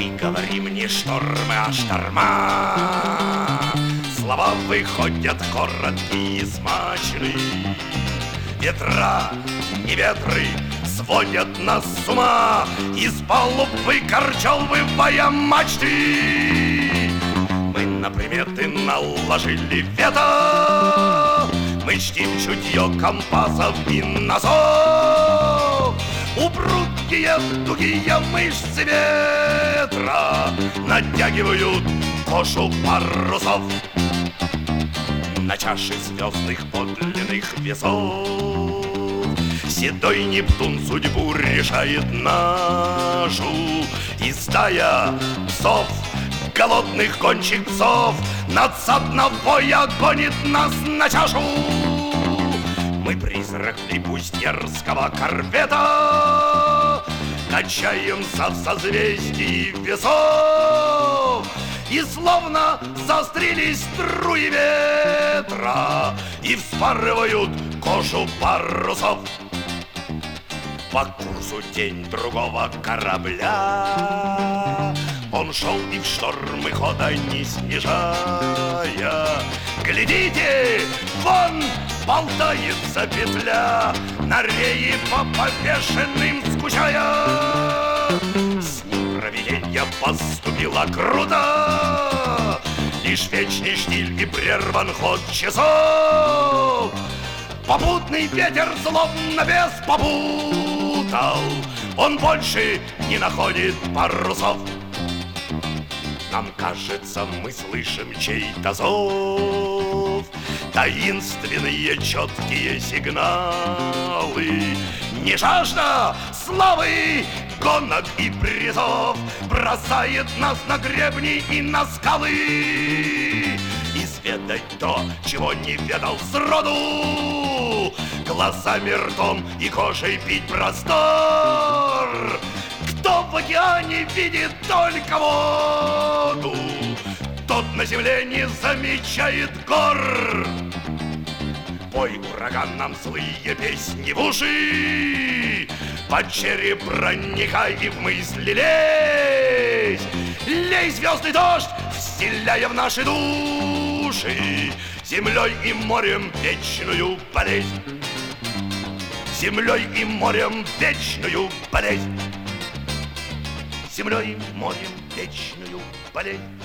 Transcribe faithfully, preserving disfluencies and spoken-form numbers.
Мы говорим не штормы, а шторма. Слова выходят короткие и смачные. Ветра, не ветры сводят нас с ума. Из палуб выкорчевывая мачты. Мы на приметы наложили вето. Мы чтим чутье компасов и носов. Упругие тугие мышцы ветра натягивают кошу парусов. На чаше звездных подлинных весов седой Нептун судьбу решает нашу. И стая псов, голодных гонщик псов, надсадно боя гонит нас на чашу. Мы призрак флибустьерского корвета, качаемся в созвездии весов. И словно застрелись струи ветра и вспарывают кожу парусов. По курсу тень другого корабля он шел и в штормы хода не снижая. Глядите, вон болтается петля, на рее по повешенным скучая. С ним провиденье поступило круто, лишь вечный штиль и прерван ход часов. Попутный ветер злобно без попутал, он больше не находит парусов. Нам кажется, мы слышим чей-то зов, таинственные четкие сигналы. Не жажда славы, гонок и призов бросает нас на гребни и на скалы. Изведать то, чего не ведал сроду, глазами, ртом и кожей пить простор. Кто в океане видит только воду, тот на земле не замечает гор. Пой, ураган, нам злые песни в уши, под череп проникай и в мысли лезь. Лей звездный дождь, вселяя в наши души землей и морем вечную болезнь. Землей и морем вечную болезнь. Землей и морем вечную болезнь.